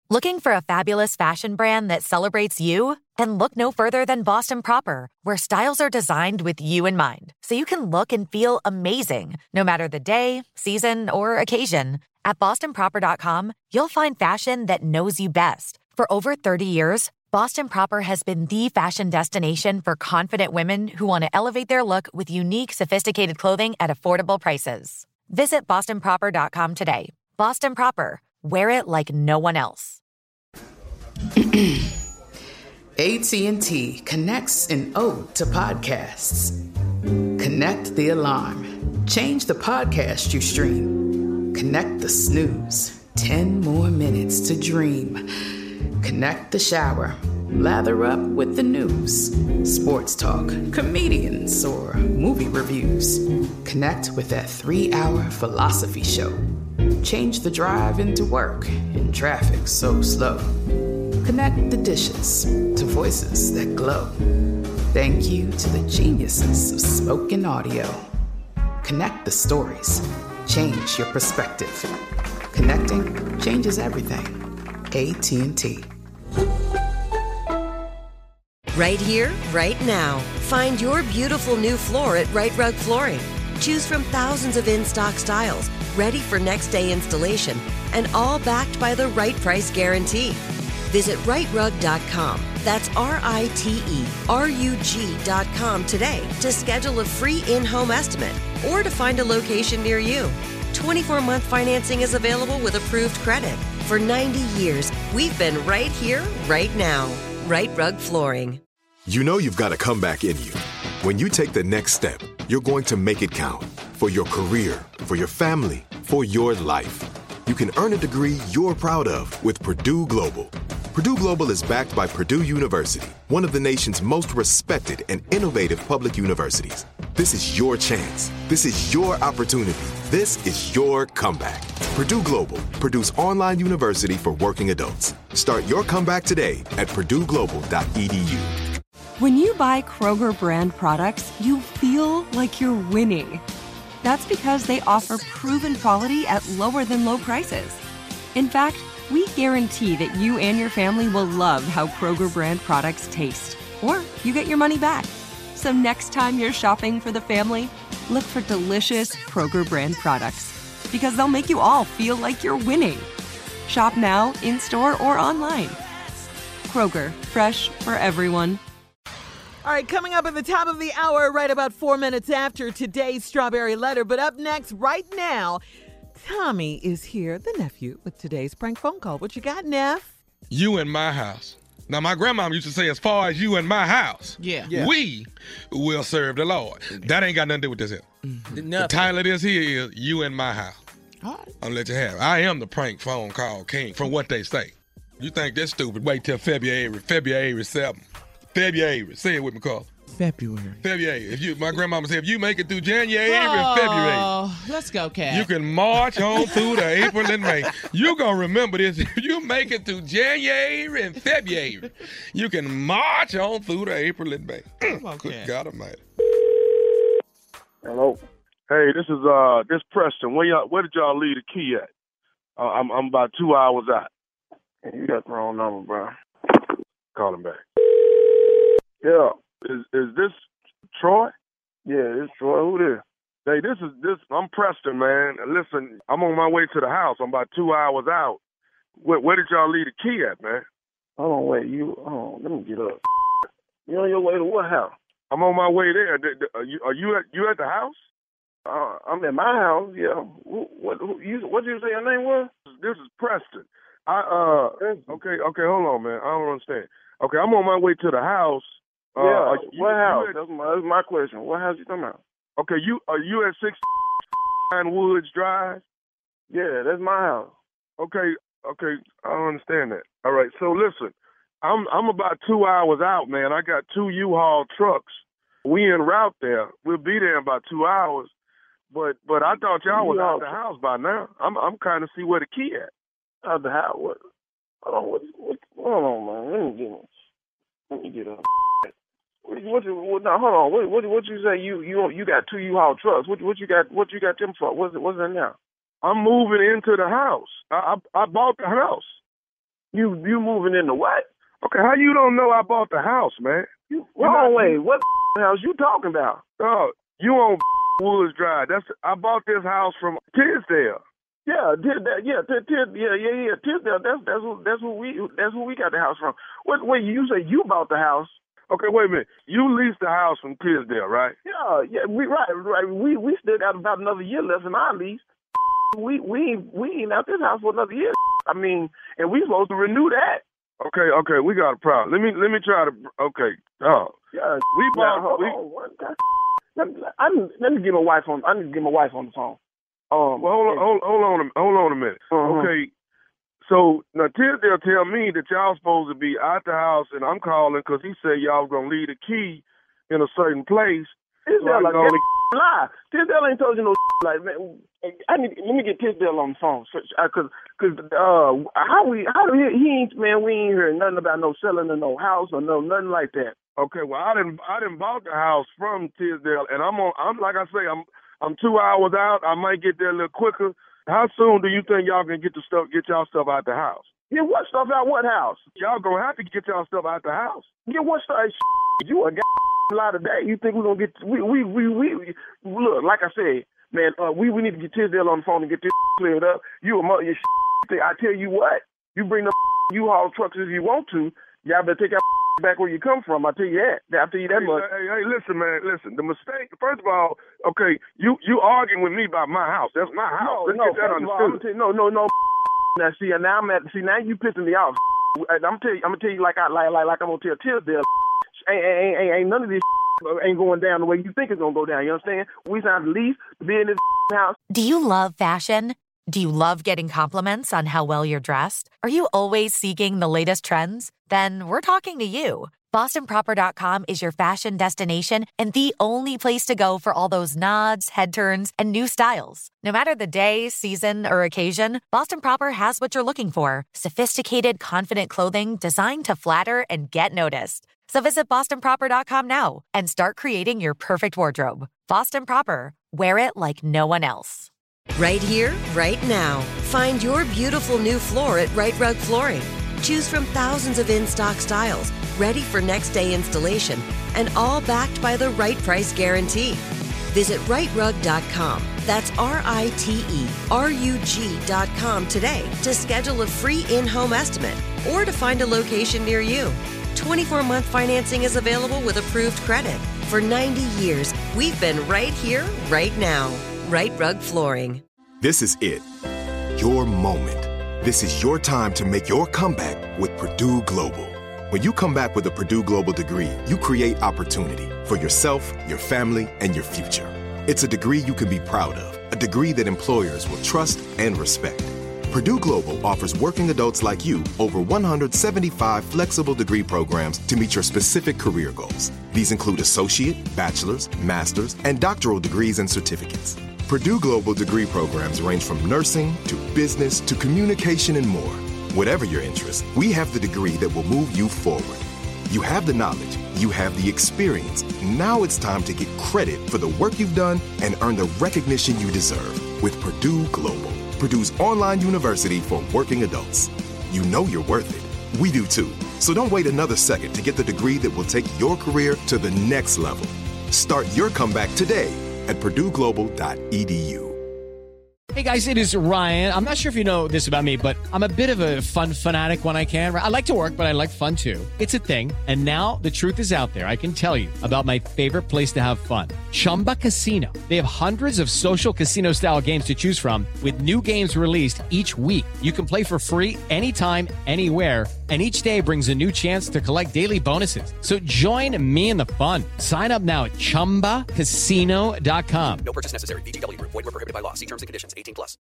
Looking for a fabulous fashion brand that celebrates you? Then look no further than Boston Proper, where styles are designed with you in mind, so you can look and feel amazing, no matter the day, season, or occasion. At bostonproper.com, you'll find fashion that knows you best. For over 30 years, Boston Proper has been the fashion destination for confident women who want to elevate their look with unique, sophisticated clothing at affordable prices. Visit bostonproper.com today. Boston Proper. Wear it like no one else. AT&T connects an ode to podcasts. Connect the alarm. Change the podcast you stream. Connect the snooze. 10 more minutes to dream. Connect the shower. Lather up with the news. Sports talk, comedians, or movie reviews. Connect with that 3-hour philosophy show. Change the drive into work in traffic so slow. Connect the dishes to voices that glow. Thank you to the geniuses of spoken audio. Connect the stories. Change your perspective. Connecting changes everything. AT&T. Right here, right now. Find your beautiful new floor at Right Rug Flooring. Choose from thousands of in-stock styles, ready for next day installation, and all backed by the right price guarantee. Visit rightrug.com. That's RITERUG.com today to schedule a free in-home estimate or to find a location near you. 24-month financing is available with approved credit. For 90 years, we've been right here, right now. Right Rug Flooring. You know you've got a comeback in you. When you take the next step, you're going to make it count. For your career, for your family, for your life. You can earn a degree you're proud of with Purdue Global. Purdue Global is backed by Purdue University, one of the nation's most respected and innovative public universities. This is your chance. This is your opportunity. This is your comeback. Purdue Global, Purdue's online university for working adults. Start your comeback today at purdueglobal.edu. When you buy Kroger brand products, you feel like you're winning. That's because they offer proven quality at lower than low prices. In fact, we guarantee that you and your family will love how Kroger brand products taste, or you get your money back. So next time you're shopping for the family, look for delicious Kroger brand products, because they'll make you all feel like you're winning. Shop now, in-store, or online. Kroger, fresh for everyone. All right, coming up at the top of the hour, right about 4 minutes after today's Strawberry Letter. But up next, right now, Tommy is here, the nephew, with today's prank phone call. What you got, Neff? You in my house. Now, my grandmama used to say, as far as you in my house, we will serve the Lord. That ain't got nothing to do with this here. Mm-hmm. The title of this here is You in My House. All right. I'll let you have it. I am the prank phone call king, from what they say. You think that's stupid? Wait till February 7th. February. Say it with me, Carl. February. My grandmama said, if you make it through January and February. Oh, let's go, Cat. You can march on through to April and May. You're going to remember this. If you make it through January and February, you can march on through to April and May. Good God Almighty. Hello. Hey, this Preston. Where did y'all leave the key at? I'm about 2 hours out. You got the wrong number, bro. Call him back. Yeah. Is this Troy? Yeah, it's Troy. Who this? Hey, I'm Preston, man. Listen, I'm on my way to the house. I'm about 2 hours out. Where did y'all leave the key at, man? Hold on, wait. Let me get up. You on your way to what house? I'm on my way there. Are you at the house? I'm at my house, yeah. What did you say your name was? This is Preston. Okay, hold on, man. I don't understand. Okay, I'm on my way to the house. What house? That's my question. What house you talking about? Okay, are you at 69 Woods Drive? Yeah, that's my house. Okay, I don't understand that. All right, so listen, I'm about 2 hours out, man. I got 2 U-Haul trucks. We en route there. We'll be there in about 2 hours. But I thought y'all was out the house by now. I'm kind of see where the key at. Out the house? What? Hold on, man. Let me get up. Hold on. What you say? You got 2 U-Haul trucks. What you got? What you got them for? What's in there? I'm moving into the house. I bought the house. You moving into what? Okay, how you don't know I bought the house, man? Wrong way. What house you talking about? Oh, you on Woods Drive. I bought this house from Tisdale. Yeah, Tisdale. That's who we got the house from. Wait, you say you bought the house? Okay, wait a minute. You leased the house from Tisdale, right? Yeah, right. We still got about another year left in our lease. We ain't out this house for another year. I mean, and we supposed to renew that. Okay, we got a problem. Let me try to. Okay, yeah, we bought. Let me get my wife on. I need to get my wife on the phone. Well, hold on a minute. Uh-huh. Okay, so now Tisdale tell me that y'all supposed to be out the house, and I'm calling because he said y'all gonna leave the key in a certain place. Tisdale like lie. Tisdale ain't told you no like, man. Let me get Tisdale on the phone, he ain't, man. We ain't heard nothing about no selling of no house or nothing like that. Okay, well I didn't bought the house from Tisdale, and I'm like I say, I'm 2 hours out. I might get there a little quicker. How soon do you think y'all can get y'all stuff out the house? Get what stuff out? What house? Y'all gonna have to get y'all stuff out the house. Get what stuff? You a lot of that. You think we're gonna get? We look. Like I said, man. We need to get Tisdale on the phone and get this cleared up. I tell you what. You bring the U-Haul trucks if you want to. Y'all better take your back where you come from. I tell you that. I tell you that much. Hey, listen, man. Listen. The mistake. First of all, okay, you arguing with me about my house. That's my house. No. No. Now see, now you pissing me off. I'm gonna tell you like I'm gonna tell Tisdale. Ain't none of this ain't going down the way you think it's gonna go down. You understand? We signed the lease to be in this house. Do you love fashion? Do you love getting compliments on how well you're dressed? Are you always seeking the latest trends? Then we're talking to you. BostonProper.com is your fashion destination and the only place to go for all those nods, head turns, and new styles. No matter the day, season, or occasion, Boston Proper has what you're looking for. Sophisticated, confident clothing designed to flatter and get noticed. So visit BostonProper.com now and start creating your perfect wardrobe. Boston Proper. Wear it like no one else. Right here, right now. Find your beautiful new floor at Right Rug Flooring. Choose from thousands of in-stock styles, ready for next day installation, and all backed by the right price guarantee. Visit rightrug.com. That's RITERUG.com today to schedule a free in-home estimate or to find a location near you. 24-month financing is available with approved credit. For 90 years, we've been right here, right now. Right Rug Flooring. This is it. Your moment. This is your time to make your comeback with Purdue Global. When you come back with a Purdue Global degree, you create opportunity for yourself, your family, and your future. It's a degree you can be proud of, a degree that employers will trust and respect. Purdue Global offers working adults like you over 175 flexible degree programs to meet your specific career goals. These include associate, bachelor's, master's, and doctoral degrees and certificates. Purdue Global degree programs range from nursing to business to communication and more. Whatever your interest, we have the degree that will move you forward. You have the knowledge, you have the experience. Now it's time to get credit for the work you've done and earn the recognition you deserve with Purdue Global, Purdue's online university for working adults. You know you're worth it. We do too. So don't wait another second to get the degree that will take your career to the next level. Start your comeback today at purdueglobal.edu. Hey guys, it is Ryan. I'm not sure if you know this about me, but I'm a bit of a fun fanatic when I can. I like to work, but I like fun too. It's a thing. And now the truth is out there. I can tell you about my favorite place to have fun. Chumba Casino. They have hundreds of social casino style games to choose from with new games released each week. You can play for free anytime, anywhere. And each day brings a new chance to collect daily bonuses. So join me in the fun. Sign up now at ChumbaCasino.com. No purchase necessary. VGW Group. Void where prohibited by law. See terms and conditions. 18+.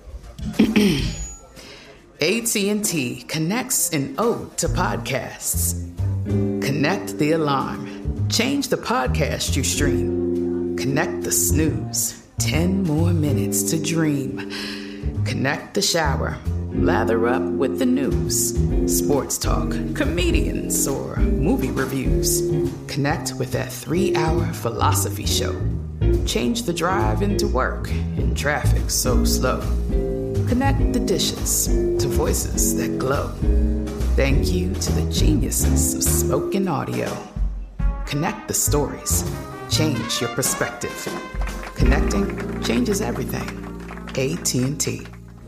AT&T connects an ode to podcasts. Connect the alarm. Change the podcast you stream. Connect the snooze. 10 more minutes to dream. Connect the shower. Lather up with the news, sports talk, comedians, or movie reviews. Connect with that 3-hour philosophy show. Change the drive into work in traffic so slow. Connect the dishes to voices that glow. Thank you to the geniuses of spoken audio. Connect the stories. Change your perspective. Connecting changes everything. AT&T.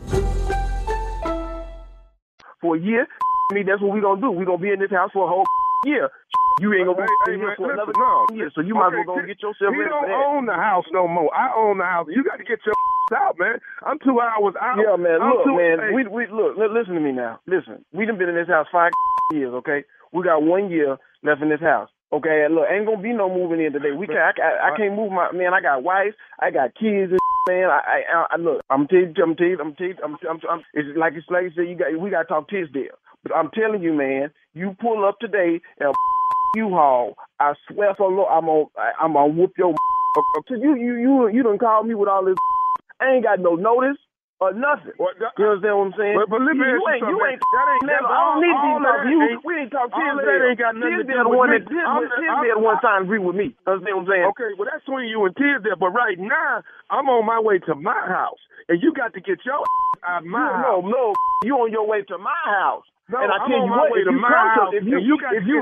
For a year, that's what we're going to do. We're going to be in this house for a whole year. You ain't going to be in here for another year, so you might as well go get yourself ready for that. You don't own the house no more. I own the house. You got to get your out, man. I'm 2 hours out. Yeah, man. Listen to me now. Listen, we done been in this house 5 years, okay? We got 1 year left in this house. Okay, look, ain't gonna be no moving in today. I can't move my man. I got wife, I got kids, man. I look. I'm telling you. It's like you said. We gotta talk Tisdale. But I'm telling you, man. You pull up today and U-Haul. I swear for Lord, I'm gonna whoop your. So you done called me with all this. I ain't got no notice or nothing. You understand what I'm saying? But let me ask you something. I don't need to talk to you. We ain't talk to you. That ain't got nothing to do with me. Tisdale one time agree with me. Understand what I'm saying? Okay, well, that's between you and Tisdale. But right now, I'm on my way to my house. And you got to get your out of my house. No. You on your way to my house. No, and I tell you what, if you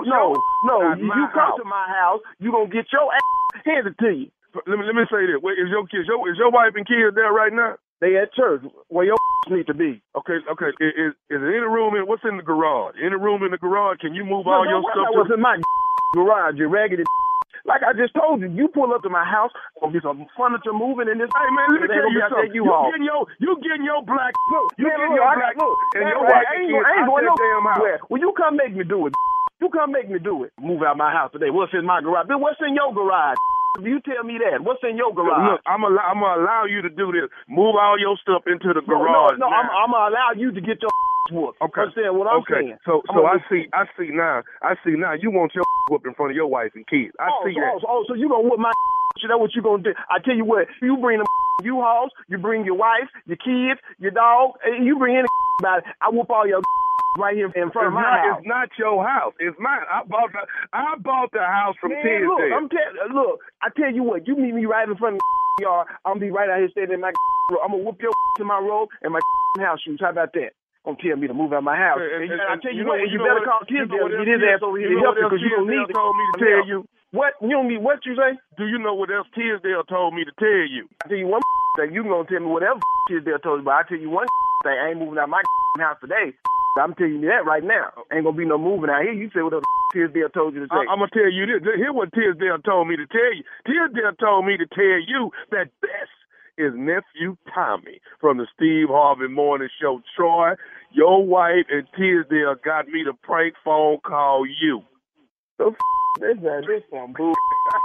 come to my house, you gonna get your ass handed to you. Let me say this. Wait, is your wife and kids there right now? They at church where your need to be. Okay. Is there any room what's in the garage? Any room in the garage? Can you move all your stuff? What's in my garage? You raggedy. Like I just told you, you pull up to my house, gonna be some furniture moving in this. Hey man, let me tell you something. You getting your black look. You getting your black look. And your wife and kids out that damn house. Well, you come make me do it. You come make me do it. Move out my house today. What's in my garage? Then what's in your garage? You tell me that. What's in your garage? Look, I'm gonna allow you to do this. Move all your stuff into the garage. No, I'm gonna allow you to get your whooped. Okay. Understand what I'm saying? So I see now. You want your whooped in front of your wife and kids. I see that. So you gonna whoop my you know what you gonna do? I tell you what, you bring them U-Hauls, you bring your wife, your kids, your dog, and you bring any about it. I whoop all your right here in front of my house. It's not your house. It's mine. I bought the house from Tisdale. Look, I tell you what, you meet me right in front of the yard. I'm gonna be right out here standing in my road. I'm gonna whoop your to my robe and my house shoes. How about that? Don't tell me to move out my house. And I tell you what, you better call Tisdale and get his ass over here to help you because you don't need it. Told me to tell you. What? You don't need what you say? Do you know what else Tisdale told me to tell you? I tell you one thing. You gonna tell me whatever Tisdale told you, but I tell you one thing. I ain't moving out my house today. I'm telling you that right now. Ain't gonna be no moving out here. You say whatever Tisdale told you to say. I'm gonna tell you this. Here's what Tisdale told me to tell you. Tisdale told me to tell you that this is nephew Tommy from the Steve Harvey Morning Show. Troy, your wife and Tisdale got me to prank phone call you. This some boo.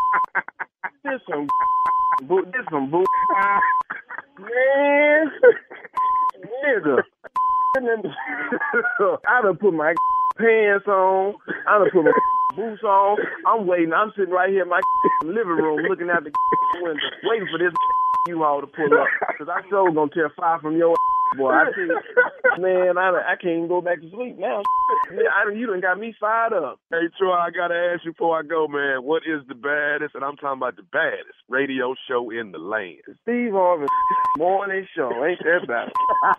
This some boo. Man, nigga. I done put my pants on. I done put my boots on. I'm waiting. I'm sitting right here in my living room looking out the window, waiting for this U-Haul to pull up. Because I sure gonna tear fire from your boy. I tell you, man, I can't even go back to sleep now. You done got me fired up. Hey, Troy, I gotta ask you before I go, man, what is the baddest, and I'm talking about the baddest, radio show in the land? Steve Harvey Morning Show. Ain't that bad?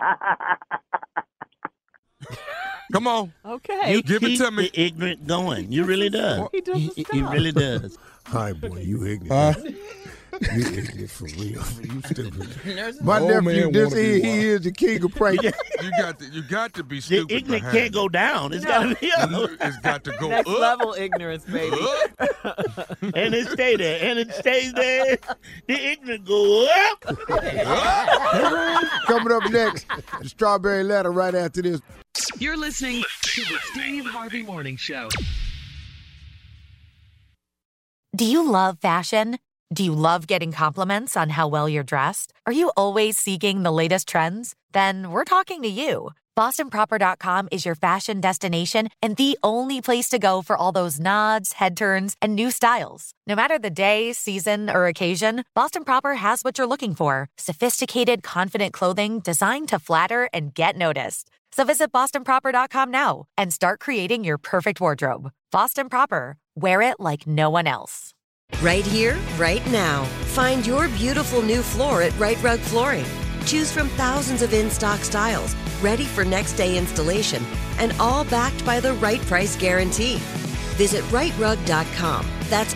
Come on. Okay. You give it to me. The ignorant going. You really does. He doesn't stop. He really does. Hi, boy, you ignorant. You ignorant for real. You stupid. My nephew, he is the king of prank. You got to be stupid. The ignorant can't go down. It's got to be up. It's got to go Next up. level ignorance, baby. And it stay there. And it stays there. The ignorant go up. Coming up next, the Strawberry Letter right after this. You're listening to the Steve Harvey Morning Show. Do you love fashion? Do you love getting compliments on how well you're dressed? Are you always seeking the latest trends? Then we're talking to you. BostonProper.com is your fashion destination and the only place to go for all those nods, head turns, and new styles. No matter the day, season, or occasion, Boston Proper has what you're looking for. Sophisticated, confident clothing designed to flatter and get noticed. So visit BostonProper.com now and start creating your perfect wardrobe. Boston Proper. Wear it like no one else. Right here, right now. Find your beautiful new floor at Right Rug Flooring. Choose from thousands of in-stock styles, ready for next day installation, and all backed by the right price guarantee. Visit rightrug.com. That's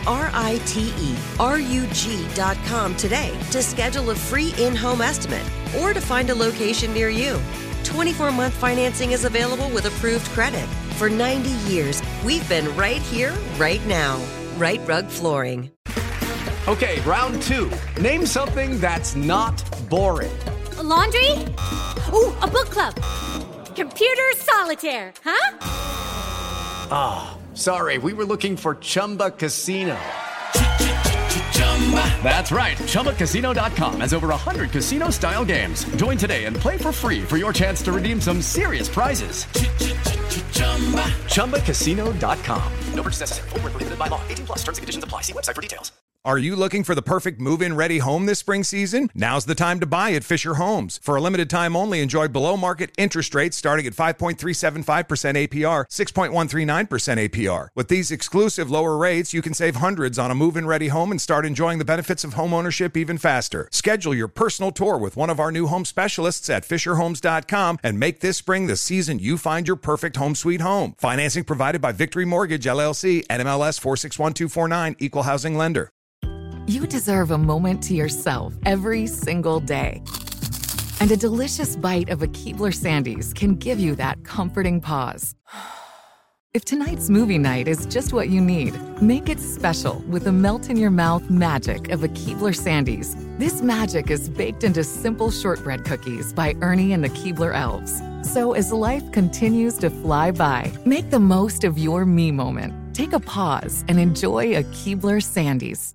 RITERUG.com today to schedule a free in-home estimate or to find a location near you. 24-month financing is available with approved credit. For 90 years, we've been right here, right now. Right Rug Flooring. Okay, round two. Name something that's not boring. A laundry? Ooh, a book club. Computer solitaire, huh? Ah, sorry, we were looking for Chumba Casino. That's right, ChumbaCasino.com has over 100 casino-style games. Join today and play for free for your chance to redeem some serious prizes. ChumbaCasino.com. No purchase necessary. Void where prohibited by law. 18+ terms and conditions apply. See website for details. Are you looking for the perfect move-in ready home this spring season? Now's the time to buy at Fisher Homes. For a limited time only, enjoy below-market interest rates starting at 5.375% APR, 6.139% APR. With these exclusive lower rates, you can save hundreds on a move-in ready home and start enjoying the benefits of homeownership even faster. Schedule your personal tour with one of our new home specialists at FisherHomes.com and make this spring the season you find your perfect home sweet home. Financing provided by Victory Mortgage, LLC, NMLS 461249, Equal Housing Lender. You deserve a moment to yourself every single day. And a delicious bite of a Keebler Sandies can give you that comforting pause. If tonight's movie night is just what you need, make it special with the melt-in-your-mouth magic of a Keebler Sandies. This magic is baked into simple shortbread cookies by Ernie and the Keebler Elves. So as life continues to fly by, make the most of your me moment. Take a pause and enjoy a Keebler Sandies.